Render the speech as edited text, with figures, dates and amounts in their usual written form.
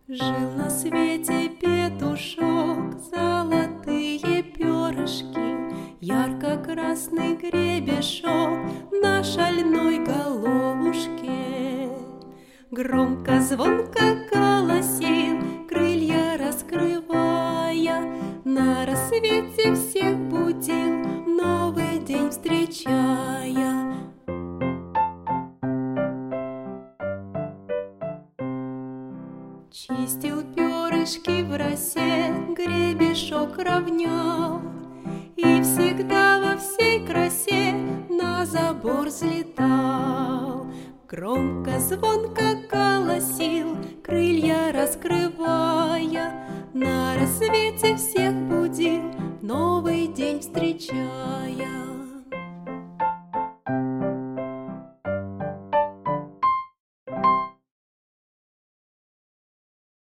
Жил на свете петушок, золотые перышки, ярко-красный гребешок на шальной головушке. Громко, звонко голосил, крылья раскрывая, на рассвете всех будил, новый день встречая. Чистил перышки в росе, гребешок равнял, и всегда во всей красе на забор взлетал. Громко, звонко голосил, крылья раскрывая, на рассвете всех будил, новый день встречая.